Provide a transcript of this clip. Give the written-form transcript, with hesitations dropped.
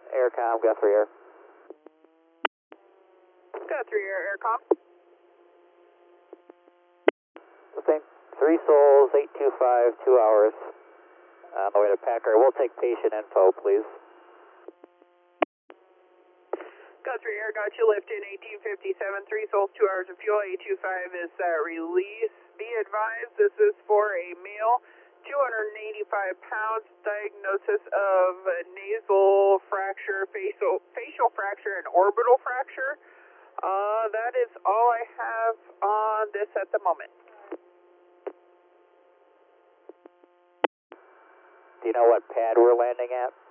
Aircom, Guthrie Air. Guthrie Air, Aircom. The same. 3 souls, 825, 2 hours. On the way to Packer. We'll take patient info, please. Guthrie Air, got you lift in 1857, 3 souls, 2 hours of fuel. 825 is release. Be advised, this is for a male, 285 pounds, diagnosis of nasal fracture, facial fracture, and orbital fracture. That is all I have on this at the moment. Do you know what pad we're landing at?